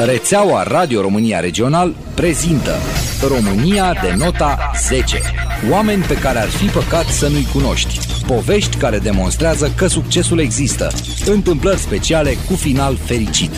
Rețeaua Radio România Regional prezintă România de nota 10. Oameni pe care ar fi păcat să nu-i cunoști. Povești care demonstrează că succesul există. Întâmplări speciale cu final fericit.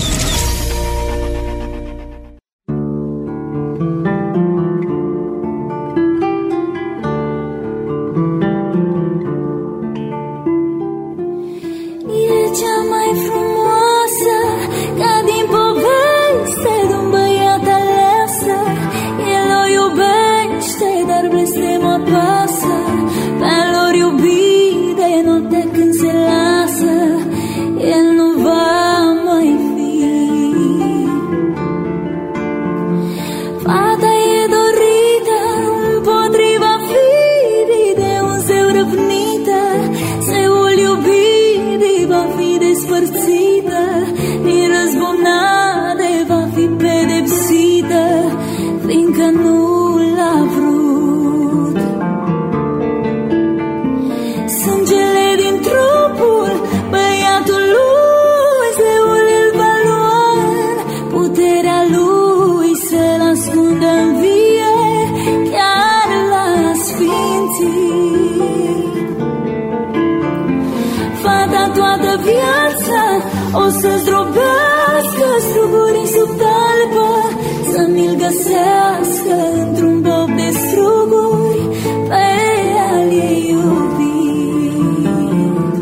O să zdrobească strugurii sub talpă, să mi-l găsească într-un bob de struguri pe al ei iubit.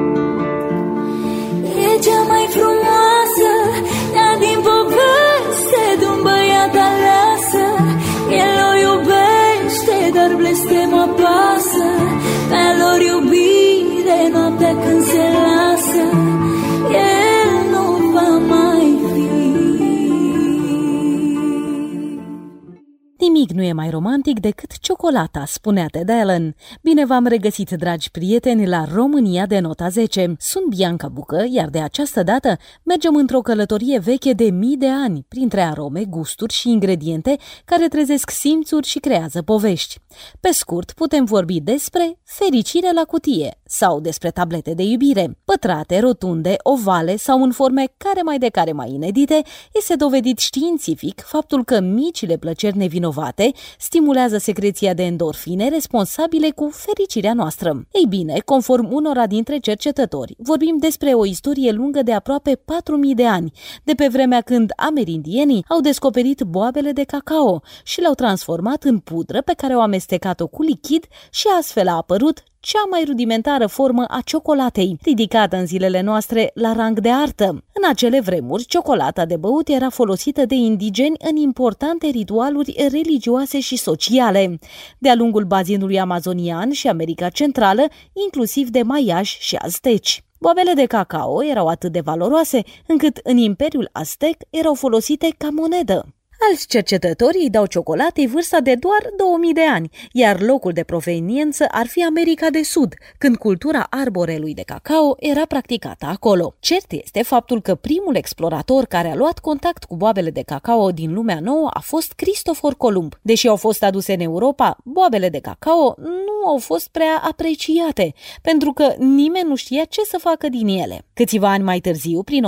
E cea mai frumoasă, ea din poveste de-un băiat aleasă. El o iubește, dar blestem apasă pe al lor iubire noaptea când se lasă. Nimic nu e mai romantic decât ciocolata, spunea Ted Allen. Bine v-am regăsit, dragi prieteni, la România de nota 10. Sunt Bianca Bucă, iar de această dată mergem într-o călătorie veche de mii de ani, printre arome, gusturi și ingrediente care trezesc simțuri și creează povești. Pe scurt, putem vorbi despre fericire la cutie sau despre tablete de iubire. Pătrate, rotunde, ovale sau în forme care mai inedite, este dovedit științific faptul că micile plăceri nevinovate stimulează secreția de endorfine responsabile cu fericirea noastră. Ei bine, conform unora dintre cercetători, vorbim despre o istorie lungă de aproape 4000 de ani, de pe vremea când amerindienii au descoperit boabele de cacao și le-au transformat în pudră pe care au amestecat-o cu lichid și astfel a apărut cea mai rudimentară formă a ciocolatei, ridicată în zilele noastre la rang de artă. În acele vremuri, ciocolata de băut era folosită de indigeni în importante ritualuri religioase și sociale, de-a lungul bazinului amazonian și America Centrală, inclusiv de maiași și azteci. Boabele de cacao erau atât de valoroase încât în Imperiul Aztec erau folosite ca monedă. Alți cercetători îi dau ciocolatei vârsta de doar 2000 de ani, iar locul de proveniență ar fi America de Sud, când cultura arborelui de cacao era practicată acolo. Cert este faptul că primul explorator care a luat contact cu boabele de cacao din lumea nouă a fost Cristofor Columb. Deși au fost aduse în Europa, boabele de cacao nu au fost prea apreciate, pentru că nimeni nu știa ce să facă din ele. Câțiva ani mai târziu, prin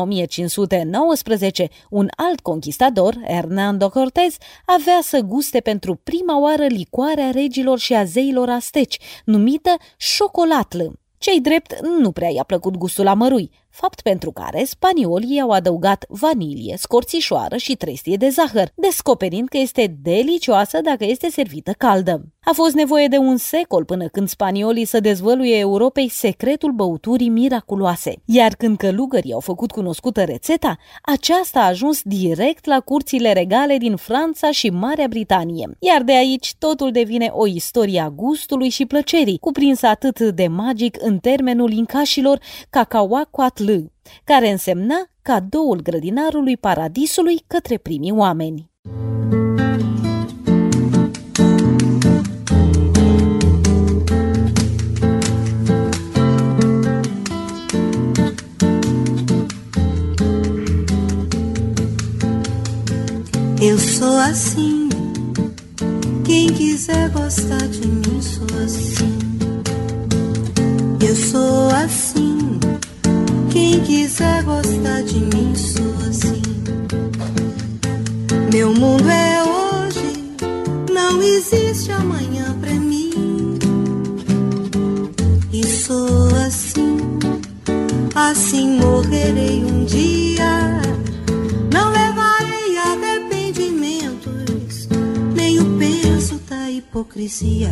1519, un alt conquistador, Hernando Cortez, avea să guste pentru prima oară licoarea regilor și a zeilor azteci, numită șocolatlă. Ce-i drept, nu prea i-a plăcut gustul amărui, fapt pentru care spaniolii au adăugat vanilie, scorțișoară și trestie de zahăr, descoperind că este delicioasă dacă este servită caldă. A fost nevoie de un secol până când spaniolii să dezvăluie Europei secretul băuturii miraculoase. Iar când călugării au făcut cunoscută rețeta, aceasta a ajuns direct la curțile regale din Franța și Marea Britanie. Iar de aici totul devine o istorie a gustului și plăcerii, cuprinsă atât de magic în termenul incașilor Cacahuacoatl, care însemna cadoul grădinarului paradisului către primii oameni. Eu sou assim, quem quiser gostar de mim sou assim. Eu sou assim, quem quiser gostar de mim sou assim. existe amanhã pra mim. E sou assim, assim morrerei um dia. Não levarei arrependimentos, nem o peso da hipocrisia.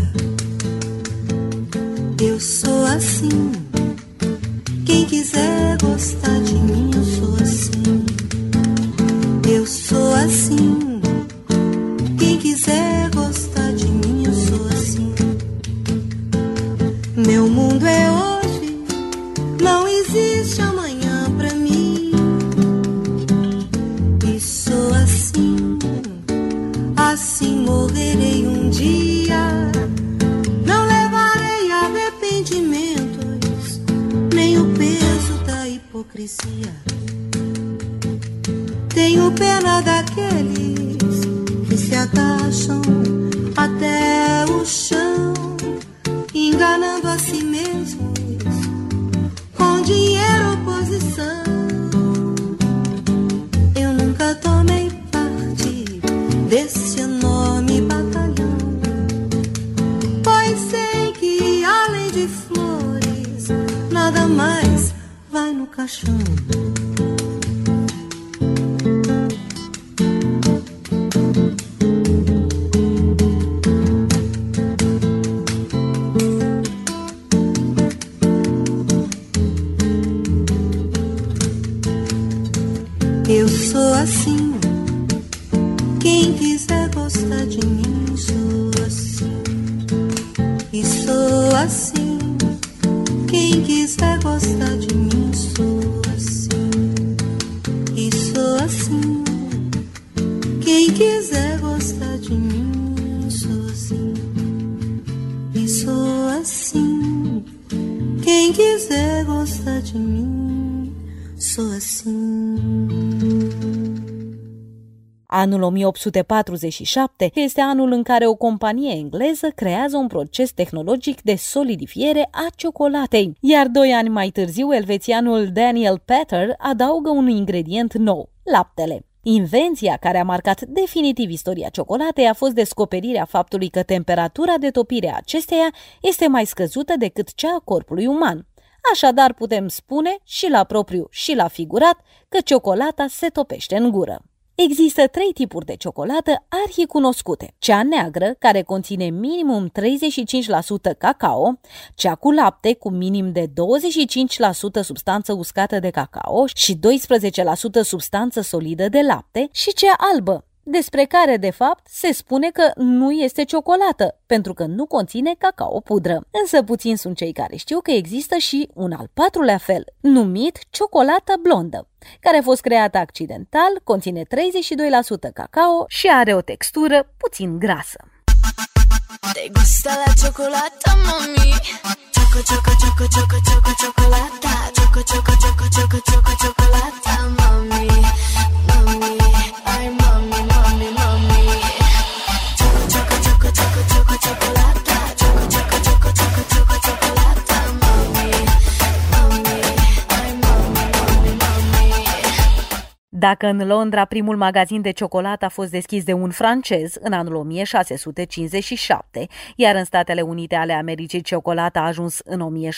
Eu sou assim, quem quiser gostar de mim, eu sou assim. Eu sou assim, quem quiser gostar de mim, eu sou assim. Meu mundo é hoje, não existe amanhã pra mim. E sou assim, assim morrerei um dia. Não levarei arrependimentos, nem o peso da hipocrisia. Tenho pena daqueles que se agacham até o chão, enganando a si mesmos com dinheiro ou posição. Eu nunca tomei parte desse enorme batalhão, pois sei que além de flores nada mais vai no caixão. Eu sou assim, quem quiser gostar de mim, sou assim. E sou assim, quem quiser gostar de mim, sou assim. E sou assim, quem quiser gostar de mim, sou assim. E sou assim, quem quiser gostar de mim, sou assim. Anul 1847 este anul în care o companie engleză creează un proces tehnologic de solidifiere a ciocolatei, iar 2 ani mai târziu elvețianul Daniel Petter adaugă un ingredient nou, laptele. Invenția care a marcat definitiv istoria ciocolatei a fost descoperirea faptului că temperatura de topire a acesteia este mai scăzută decât cea a corpului uman. Așadar putem spune, și la propriu și la figurat, că ciocolata se topește în gură. Există 3 tipuri de ciocolată arhicunoscute. Cea neagră, care conține minimum 35% cacao, cea cu lapte cu minim de 25% substanță uscată de cacao și 12% substanță solidă de lapte, și cea albă, despre care, de fapt, se spune că nu este ciocolată, pentru că nu conține cacao pudră. Însă puțini sunt cei care știu că există și un al 4-lea fel, numit ciocolată blondă, care a fost creată accidental, conține 32% cacao și are o textură puțin grasă. ¿Te gusta la chocolata, mami? Choco, choco, choco, choco, choco, chocolata. Choco, choco, choco, choco, choco, chocolata, mami. Mami, ay, mami, mami, mami. Choco, choco, choco, choco, choco, chocolata. Choco, choco, choco, choco, choco, chocolata, mami. Mami, ay, mami, mami, mami. Dacă în Londra primul magazin de ciocolată a fost deschis de un francez în anul 1657, iar în Statele Unite ale Americii ciocolata a ajuns în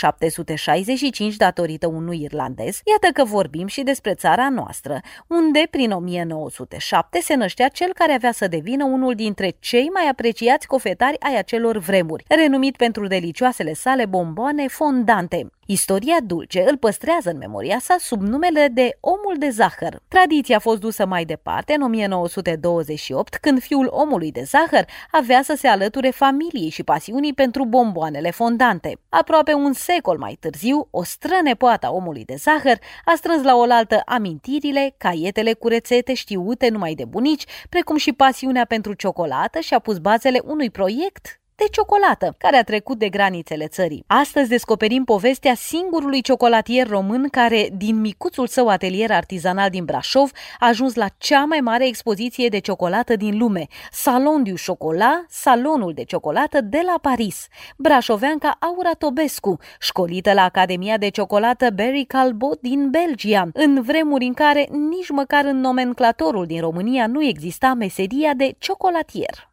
1765 datorită unui irlandez, iată că vorbim și despre țara noastră, unde prin 1907 se năștea cel care avea să devină unul dintre cei mai apreciați cofetari ai acelor vremuri, renumit pentru delicioasele sale bomboane fondante. Istoria dulce îl păstrează în memoria sa sub numele de Omul de Zahăr. Tradiția a fost dusă mai departe în 1928, când fiul Omului de Zahăr avea să se alăture familiei și pasiunii pentru bomboanele fondante. Aproape un secol mai târziu, o strănepoată a Omului de Zahăr a strâns la oaltă amintirile, caietele cu rețete știute numai de bunici, precum și pasiunea pentru ciocolată și a pus bazele unui proiect de ciocolată, care a trecut de granițele țării. Astăzi descoperim povestea singurului ciocolatier român care, din micuțul său atelier artizanal din Brașov, a ajuns la cea mai mare expoziție de ciocolată din lume, Salon du Chocolat, salonul de ciocolată de la Paris. Brașoveanca Aura Tobescu, școlită la Academia de Ciocolată Barry Callebaut din Belgia, în vremuri în care nici măcar în nomenclatorul din România nu exista meseria de ciocolatier.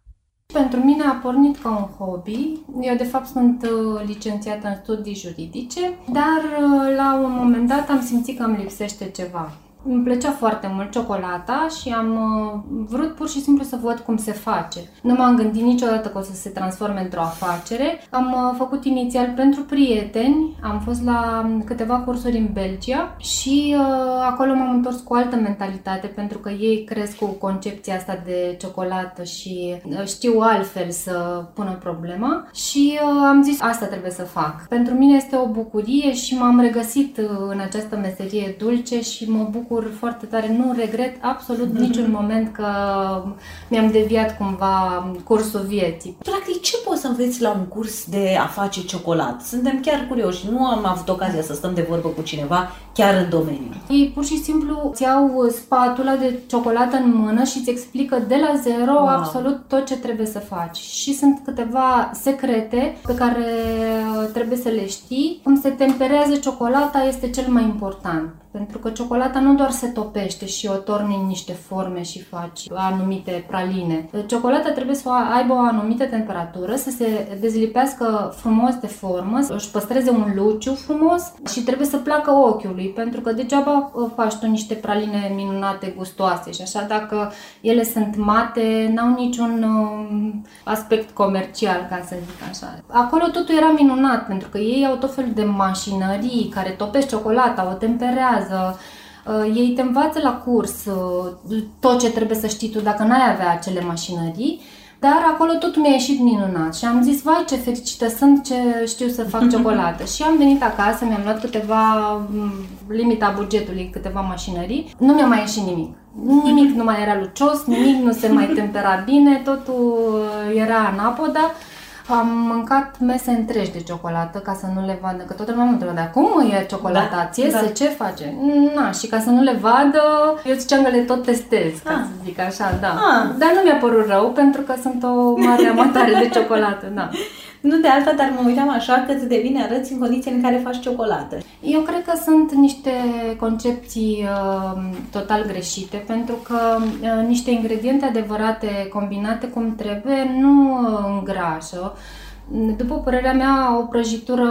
Pentru mine a pornit ca un hobby. Eu, de fapt, sunt licențiată în studii juridice, dar la un moment dat am simțit că îmi lipsește ceva. Îmi plăcea foarte mult ciocolata și am vrut pur și simplu să văd cum se face. Nu m-am gândit niciodată că o să se transforme într-o afacere. Am făcut inițial pentru prieteni, am fost la câteva cursuri în Belgia și acolo m-am întors cu altă mentalitate, pentru că ei cresc cu concepția asta de ciocolată și știu altfel să pună problema și am zis asta trebuie să fac. Pentru mine este o bucurie și m-am regăsit în această meserie dulce și mă bucur foarte tare, nu regret absolut niciun moment că mi-am deviat cumva cursul vieții. Practic, ce poți să înveți la un curs de a face ciocolat? Suntem chiar curioși, nu am avut ocazia să stăm de vorbă cu cineva chiar în domeniu. Ei pur și simplu îți iau spatula de ciocolată în mână și îți explică de la zero absolut tot ce trebuie să faci. Și sunt câteva secrete pe care trebuie să le știi. Cum se temperează ciocolata este cel mai important. Pentru că ciocolata nu doar se topește și o torni în niște forme și faci anumite praline. Ciocolata trebuie să aibă o anumită temperatură, să se dezlipească frumos de formă, să își păstreze un luciu frumos și trebuie să placă ochiului, pentru că degeaba faci tu niște praline minunate, gustoase și așa, dacă ele sunt mate, n-au niciun aspect comercial, ca să zic așa. Acolo totul era minunat, pentru că ei au tot felul de mașinării care topesc ciocolata, o temperează. Ei te învață la curs tot ce trebuie să știi tu dacă n-ai avea acele mașinării, dar acolo tot mi-a ieșit minunat și am zis, vai ce fericită sunt ce știu să fac ciocolată. Și am venit acasă, mi-am luat câteva, limita bugetului, câteva mașinării, nu mi-a mai ieșit nimic. Nimic nu mai era lucios, nimic nu se mai tempera bine, totul era anapoda. Am mâncat mese întregi de ciocolată ca să nu le vadă, că toată lumea mă întreabă, dar cum e ciocolata? Ție se ce face? Na, și ca să nu le vadă, eu ziceam că le tot testez, ca să zic așa, da. Dar nu mi-a părut rău, pentru că sunt o mare amatoare de ciocolată, da. Nu de alta, dar mă uitam așa cât de bine arăți în condițiile în care faci ciocolată. Eu cred că sunt niște concepții total greșite, pentru că niște ingrediente adevărate combinate cum trebuie nu îngrașă. După părerea mea, o prăjitură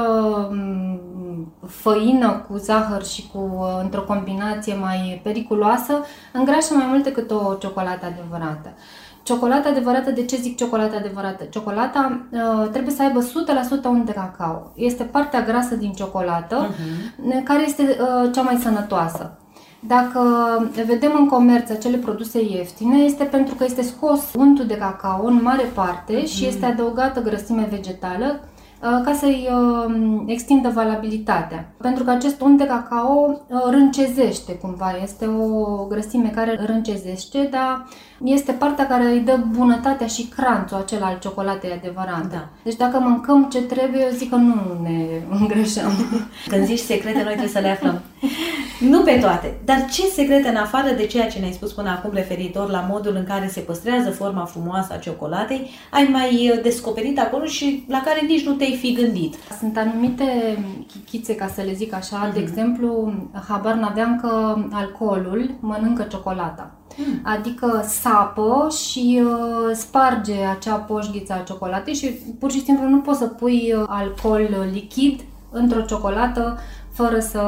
făină cu zahăr și într-o combinație mai periculoasă îngrașă mai mult decât o ciocolată adevărată. Ciocolata adevărată, de ce zic ciocolata adevărată? Ciocolata trebuie să aibă 100% unt de cacao. Este partea grasă din ciocolată, care este cea mai sănătoasă. Dacă vedem în comerț acele produse ieftine, este pentru că este scos untul de cacao în mare parte și este adăugată grăsime vegetală ca să-i extindă valabilitatea. Pentru că acest unt de cacao râncezește cumva, este o grăsime care râncezește, dar este partea care îi dă bunătatea și cranțul acela al ciocolatei adevărate. Da. Deci dacă mâncăm ce trebuie, eu zic că nu ne îngrășăm. Când zici secrete, noi trebuie să le aflăm. Nu pe toate, dar ce secrete, în afară de ceea ce ne-ai spus până acum referitor la modul în care se păstrează forma frumoasă a ciocolatei, ai mai descoperit acolo și la care nici nu te-ai fi gândit? Sunt anumite chichițe, ca să le zic așa, de exemplu, habar n-aveam că alcoolul mănâncă ciocolata. Adică sapă și sparge acea poșghiță a ciocolatei și pur și simplu nu poți să pui alcool lichid într-o ciocolată fără să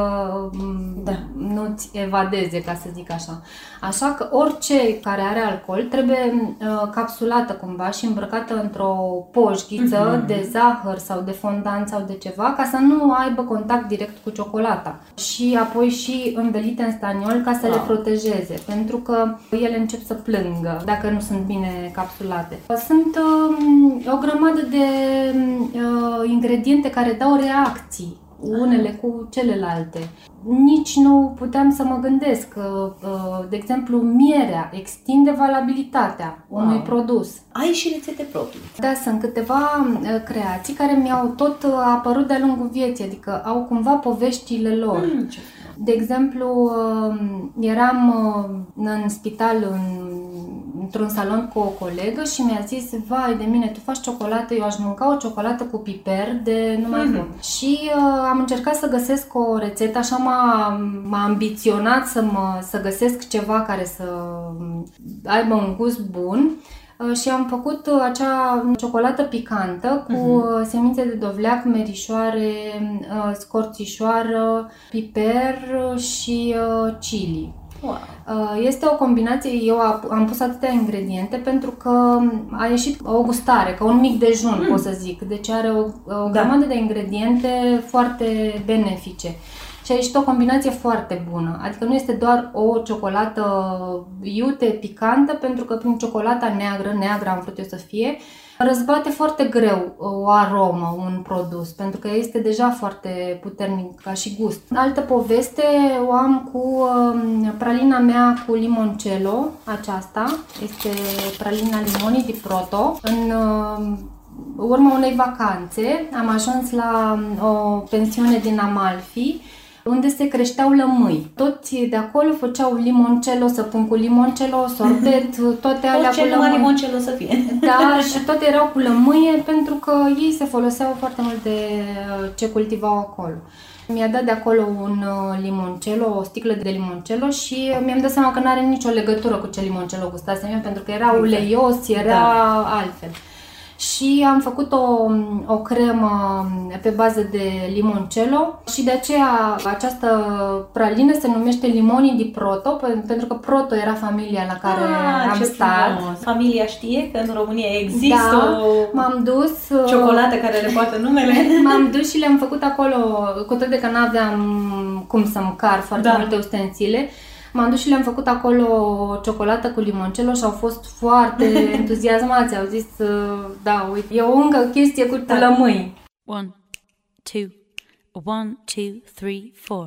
nu-ți evadeze, ca să zic așa. Așa că orice care are alcool trebuie capsulată cumva și îmbrăcată într-o poșghiță de zahăr sau de fondant sau de ceva, ca să nu aibă contact direct cu ciocolata. Și apoi și învelite în staniol ca să le protejeze, pentru că ele încep să plângă dacă nu sunt bine capsulate. Sunt o grămadă de ingrediente care dau reacții unele cu celelalte. Nici nu puteam să mă gândesc că, de exemplu, mierea extinde valabilitatea unui produs. Ai și rețete proprii. Da, sunt câteva creații care mi-au tot apărut de-a lungul vieții, adică au cumva poveștile lor. De exemplu, eram în spital într-un salon cu o colegă și mi-a zis, vai de mine, tu faci ciocolată, eu aș mânca o ciocolată cu piper de nu mai pot. Și am încercat să găsesc o rețetă, așa m-a ambiționat să găsesc ceva care să aibă un gust bun. Și am făcut acea ciocolată picantă cu semințe de dovleac, merișoare, scorțișoară, piper și chili. Wow. Este o combinație, eu am pus atâtea ingrediente pentru că a ieșit o gustare, ca un mic dejun, pot să zic. Deci are o grămadă de ingrediente foarte benefice. Și a ieșit o combinație foarte bună. Adică nu este doar o ciocolată iute, picantă, pentru că prin ciocolata neagră am vrut eu să fie, răzbate foarte greu o aromă, un produs, pentru că este deja foarte puternic ca și gust. Altă poveste o am cu pralina mea cu limoncello, aceasta este pralina Limoni di Proto. În urma unei vacanțe am ajuns la o pensiune din Amalfi, unde se creșteau lămâi. Toți de acolo făceau limoncello, săpun cu limoncello, sorbet, toate alea cu lămâi. limoncello să fie. Da, și toate erau cu lămâie pentru că ei se foloseau foarte mult de ce cultivau acolo. Mi-a dat de acolo un limoncello, o sticlă de limoncello și mi-am dat seama că nu are nicio legătură cu ce limoncello gustasem eu, pentru că era uleios, era altfel. Și am făcut o cremă pe bază de limoncello și de aceea această pralină se numește Limoni di Proto, pentru că Proto era familia la care am stat. Frumos. Familia știe că în România există m-am dus, ciocolată care le poartă numele. M-am dus și le-am făcut acolo, cu toate că n-aveam cum să-mi car foarte multe ustensile. M-am dus și le-am făcut acolo ciocolată cu limoncello și au fost foarte entuziasmați. Au zis, da, uite, e o încă chestie cu lămâi. 1, 2, 1, 2, 3, 4.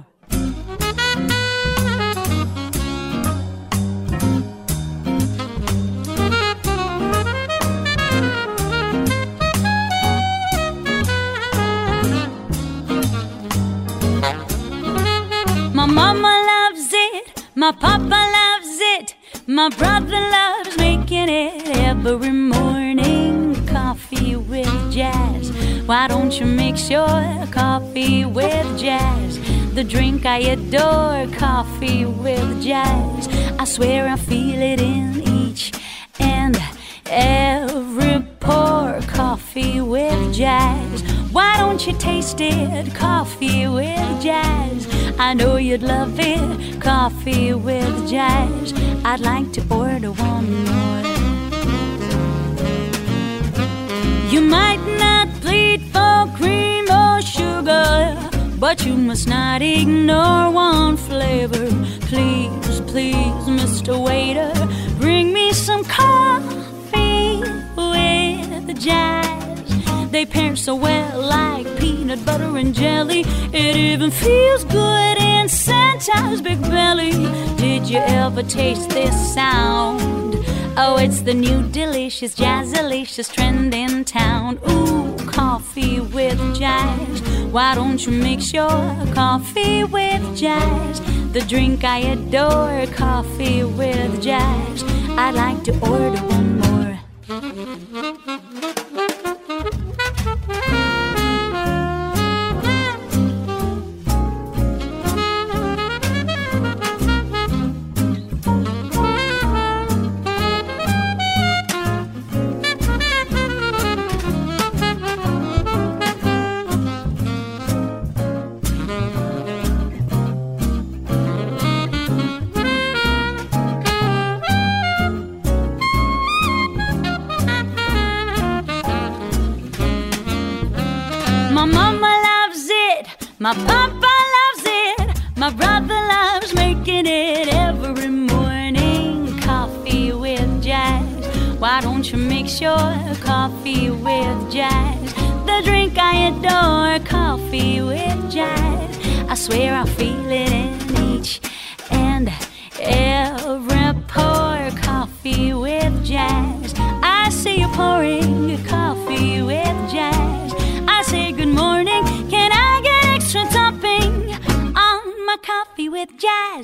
My mama loves it, my papa loves it, my brother loves making it every morning. Coffee with jazz, why don't you mix your coffee with jazz? The drink I adore, coffee with jazz. I swear I feel it in each and every pour. Coffee with jazz, why don't you taste it? Coffee with jazz, I know you'd love it. Coffee with jazz, I'd like to order one more. You might not plead for cream or sugar, but you must not ignore one flavor. Please, please, Mr. Waiter, bring me some coffee with jazz. They pair so well like peanut butter and jelly. It even feels good in Santa's big belly. Did you ever taste this sound? Oh, it's the new delicious Jazzalicious trend in town. Ooh, coffee with jazz, why don't you mix your coffee with jazz? The drink I adore, coffee with jazz. I'd like to order one more. My papa loves it, my brother loves making it every morning. Coffee with jazz, why don't you mix your coffee with jazz? The drink I adore, coffee with jazz. I swear I feel it in each and every pour. Coffee with jazz, I see you pouring coffee with jazz. I say good morning, can I get extra topping on my coffee with jazz?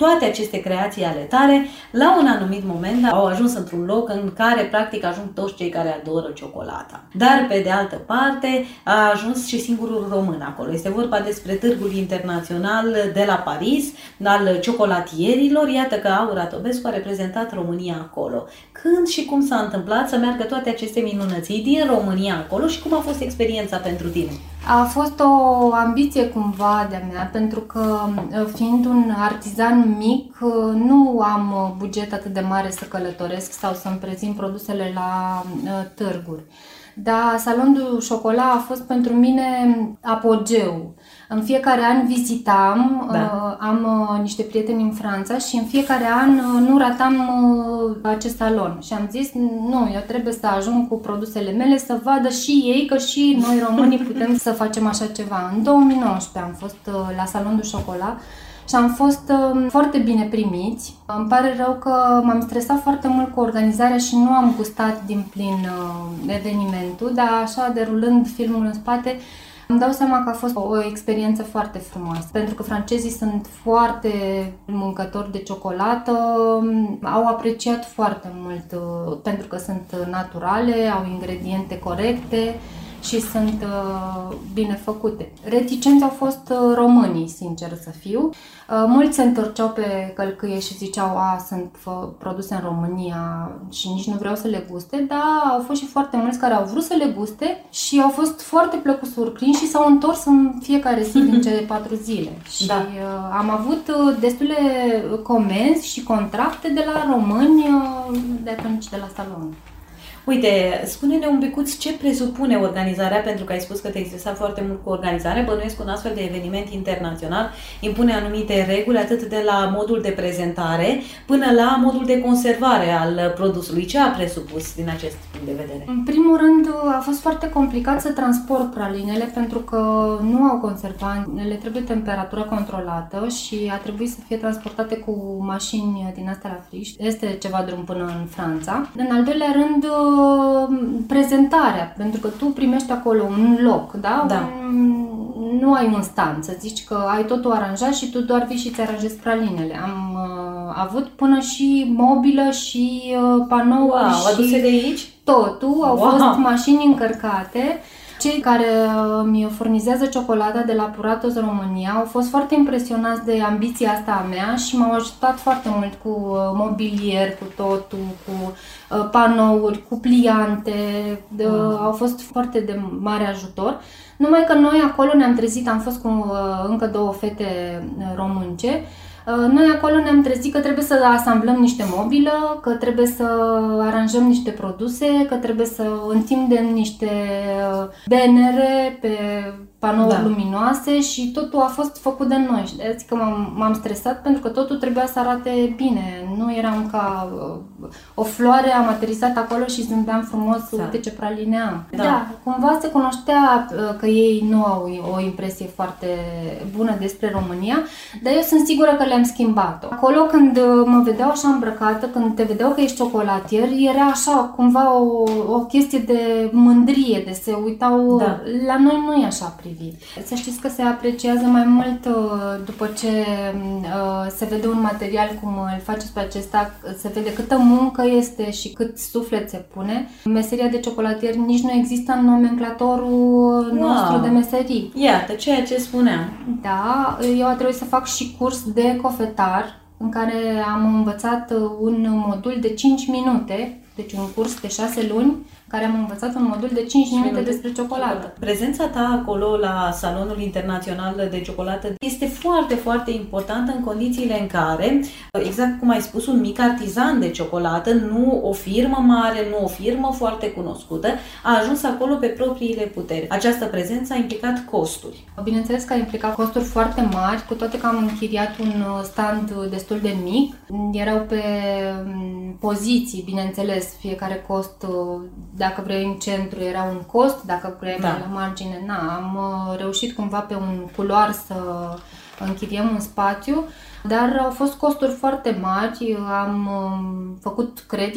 toate aceste creații ale tale, la un anumit moment au ajuns într-un loc în care practic ajung toți cei care adoră ciocolata. Dar pe de altă parte a ajuns și singurul român acolo. Este vorba despre Târgul Internațional de la Paris, al ciocolatierilor. Iată că Aura Tobescu a reprezentat România acolo. Când și cum s-a întâmplat să meargă toate aceste minunății din România acolo și cum a fost experiența pentru tine? A fost o ambiție cumva de-a mea, pentru că fiind un artizan mic, nu am buget atât de mare să călătoresc sau să-mi prezint produsele la târguri. Dar Salon du Chocolat a fost pentru mine apogeu. În fiecare an vizitam, am niște prieteni în Franța și în fiecare an nu ratam acest salon. Și am zis, nu, eu trebuie să ajung cu produsele mele să vadă și ei că și noi românii putem să facem așa ceva. În 2019 am fost la Salon du Chocolat și am fost foarte bine primiți. Îmi pare rău că m-am stresat foarte mult cu organizarea și nu am gustat din plin evenimentul, dar așa, derulând filmul în spate, îmi dau seama că a fost o experiență foarte frumoasă, pentru că francezii sunt foarte mâncători de ciocolată, au apreciat foarte mult pentru că sunt naturale, au ingrediente corecte și sunt bine făcute. Reticenți au fost românii, sincer să fiu. Mulți se întorceau pe călcâie și ziceau, sunt produse în România și nici nu vreau să le guste, dar au fost și foarte mulți care au vrut să le guste și au fost foarte plăcut surprinși și s-au întors în fiecare zi din cele 4 zile. Și am avut destule comenzi și contracte de la români de atunci, de la salon. Uite, spune-ne un picuț ce presupune organizarea, pentru că ai spus că te-ai stresat foarte mult cu organizarea. Bănuiesc că un astfel de eveniment internațional impune anumite reguli, atât de la modul de prezentare până la modul de conservare al produsului. Ce a presupus din acest punct de vedere? În primul rând, a fost foarte complicat să transport pralinele, pentru că nu au conservanți, le trebuie temperatură controlată și a trebuit să fie transportate cu mașini din astea la friș. Este ceva drum până în Franța. În al doilea rând, prezentarea, pentru că tu primești acolo un loc, da? Nu ai un stand, să zici că ai totul aranjat și tu doar vii și îți aranjezi pralinele. Am avut până și mobilă și panouri aduse de aici? Totul, au fost mașini încărcate. Cei care mi furnizează ciocolata de la Puratos România au fost foarte impresionați de ambiția asta a mea și m-au ajutat foarte mult cu mobilier, cu totul, cu panouri, cu pliante, au fost foarte de mare ajutor. Numai că noi acolo ne-am trezit, am fost cu încă 2 fete românce. Noi acolo ne-am trezit că trebuie să asamblăm niște mobilă, că trebuie să aranjăm niște produse, că trebuie să întindem niște bannere pe panouri luminoase și totul a fost făcut de noi. Știți că m-am stresat pentru că totul trebuia să arate bine. Nu eram ca o floare, am aterizat acolo și zâmbeam frumos, uite ce praline am. Da, cumva se cunoștea că ei nu au o impresie foarte bună despre România, dar eu sunt sigură că le-am schimbat-o. Acolo când mă vedeau așa îmbrăcată, când te vedeau că ești chocolatier, era așa cumva o chestie de mândrie, de se uitau, la noi nu e așa privit. Să știți că se apreciază mai mult după ce se vede un material cum îl faceți pe acesta, se vede câtă muncă este și cât suflet se pune. Meseria de ciocolatier nici nu există în nomenclatorul nostru de meserii. Iată, ceea ce spuneam. Da, eu a trebuit să fac și curs de cofetar, în care am învățat un modul de 5 minute, deci un curs de 6 luni, care am învățat un modul de 5 minute despre ciocolată. Prezența ta acolo la Salonul Internațional de Ciocolată este foarte, foarte importantă în condițiile în care, exact cum ai spus, un mic artizan de ciocolată, nu o firmă mare, nu o firmă foarte cunoscută, a ajuns acolo pe propriile puteri. Această prezență a implicat costuri. Bineînțeles că a implicat costuri foarte mari, cu toate că am închiriat un stand destul de mic. Erau pe poziții, bineînțeles, fiecare cost. Dacă vrei în centru era un cost, dacă vrei la margine, am reușit cumva pe un culoar să închiriem un spațiu, dar au fost costuri foarte mari, am făcut credit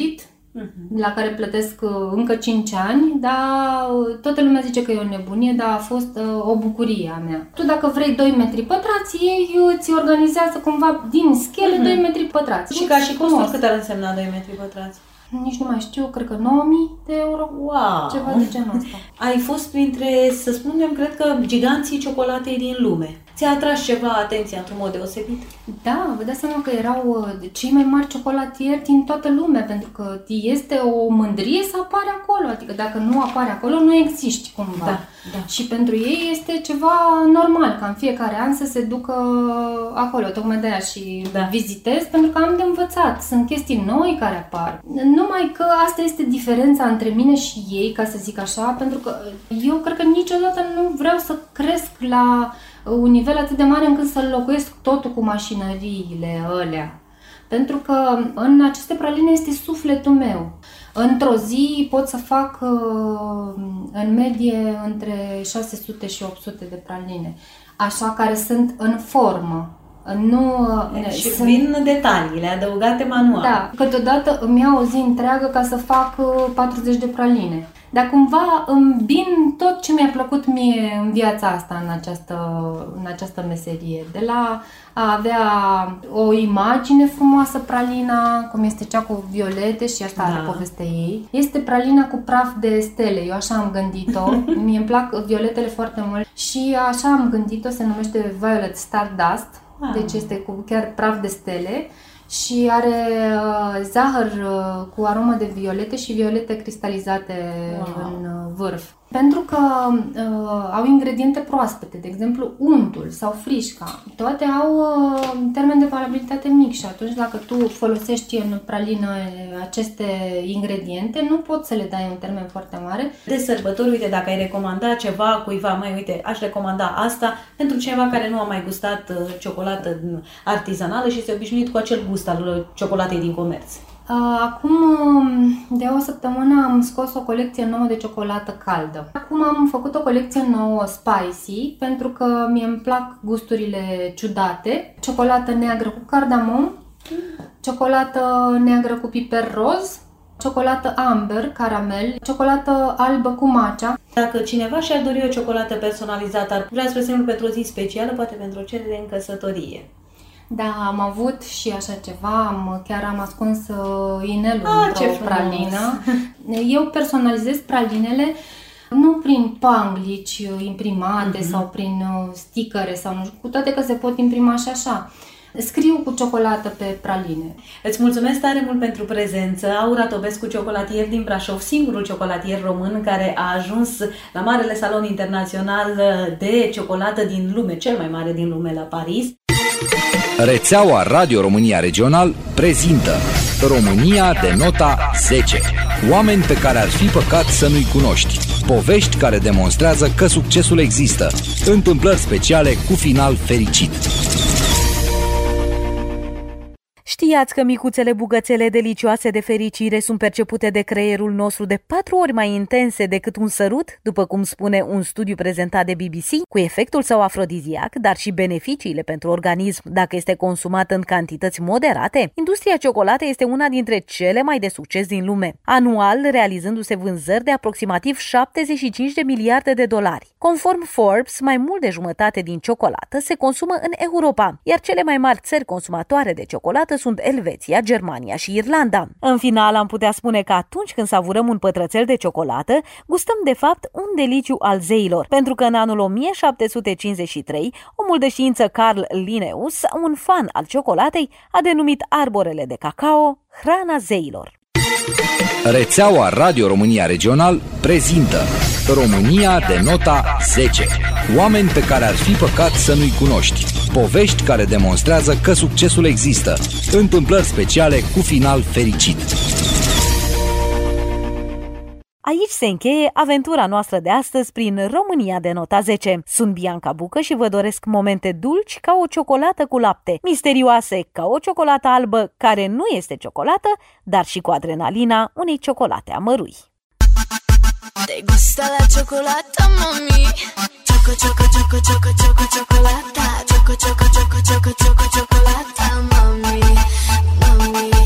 la care plătesc încă 5 ani, dar toată lumea zice că e o nebunie, dar a fost o bucurie a mea. Tu dacă vrei 2 metri pătrați, ei îți organizează cumva din schele 2 metri pătrați. Și ca și costul cât ar însemna 2 metri pătrați? Nici nu mai știu, cred că 9.000 de euro. Wow! Ceva de genul ăsta. Ai fost printre, să spunem, cred că giganții ciocolatei din lume. Ți-a atras ceva atenția într-un mod deosebit? Da, vă dați seama că erau cei mai mari chocolatieri din toată lumea, pentru că este o mândrie să apare acolo. Adică dacă nu apare acolo, nu existi cumva. Da. Și pentru ei este ceva normal, ca în fiecare an să se ducă acolo. Tocmai de aia și vizitez, pentru că am de învățat. Sunt chestii noi care apar. Numai că asta este diferența între mine și ei, ca să zic așa, pentru că eu cred că niciodată nu vreau să cresc la un nivel atât de mare încât să înlocuiesc totul cu mașinăriile alea. Pentru că în aceste praline este sufletul meu. Într-o zi pot să fac în medie între 600 și 800 de praline, așa, care sunt în formă. Și vin detaliile adăugate manual. Da, câteodată îmi iau o zi întreagă ca să fac 40 de praline. Dar cumva îmbin tot ce mi-a plăcut mie în viața asta, în această meserie. De la a avea o imagine frumoasă, pralina, cum este cea cu violete, și asta are povestea ei. Este pralina cu praf de stele, eu așa am gândit-o. Mie îmi plac violetele foarte mult și așa am gândit-o, se numește Violet Stardust. Deci este cu chiar praf de stele și are zahăr cu aromă de violete și violete cristalizate în vârf. Pentru că au ingrediente proaspete, de exemplu untul sau frișca, toate au termen de valabilitate mic și atunci dacă tu folosești în pralină aceste ingrediente, nu poți să le dai un termen foarte mare. De sărbători, uite, dacă ai recomanda ceva cuiva, uite, aș recomanda asta pentru cineva care nu a mai gustat ciocolată artizanală și este obișnuit cu acel gust al ciocolatei din comerț. Acum de o săptămână am scos o colecție nouă de ciocolată caldă. Acum am făcut o colecție nouă spicy, pentru că mie îmi plac gusturile ciudate. Ciocolată neagră cu cardamom, ciocolată neagră cu piper roz, ciocolată amber, caramel, ciocolată albă cu matcha. Dacă cineva și-ar dori o ciocolată personalizată, ar vrea, spre exemplu, pentru o zi specială, poate pentru o cerere în căsătorie. Da, am avut și așa ceva, chiar am ascuns inelul într-o pralină. Eu personalizez pralinele nu prin panglici imprimate sau prin stickere, sau nu știu, cu toate că se pot imprima și așa. Scriu cu ciocolată pe praline. Îți mulțumesc tare mult pentru prezență. Aura Tobescu, chocolatier din Brașov, singurul chocolatier român care a ajuns la Marele Salon Internațional de Ciocolată din lume, cel mai mare din lume, la Paris. Rețeaua Radio România Regional prezintă România de nota 10. Oameni pe care ar fi păcat să nu-i cunoști. Povești care demonstrează că succesul există. Întâmplări speciale cu final fericit. Știați că micuțele bucățele delicioase de fericire sunt percepute de creierul nostru de 4 ori mai intense decât un sărut, după cum spune un studiu prezentat de BBC, cu efectul său afrodiziac, dar și beneficiile pentru organism dacă este consumat în cantități moderate? Industria ciocolatei este una dintre cele mai de succes din lume, anual realizându-se vânzări de aproximativ 75 de miliarde de dolari. Conform Forbes, mai mult de jumătate din ciocolată se consumă în Europa, iar cele mai mari țări consumatoare de ciocolată sunt Elveția, Germania și Irlanda. În final, am putea spune că atunci când savurăm un pătrățel de ciocolată, gustăm de fapt un deliciu al zeilor, pentru că în anul 1753, omul de știință Carl Linnaeus, un fan al ciocolatei, a denumit arborele de cacao hrana zeilor. Rețeaua Radio România Regional prezintă România de nota 10. Oameni pe care ar fi păcat să nu-i cunoști. Povești care demonstrează că succesul există. Întâmplări speciale cu final fericit. Aici se încheie aventura noastră de astăzi prin România de nota 10. Sunt Bianca Bucă și vă doresc momente dulci ca o ciocolată cu lapte, misterioase ca o ciocolată albă care nu este ciocolată, dar și cu adrenalina unei ciocolate amărui. ¿Te gusta la chocolata, mami? Choco, choco, choco, choco, choco, chocolata. Choco, choco, choco, choco, choco, chocolata, mami, mami.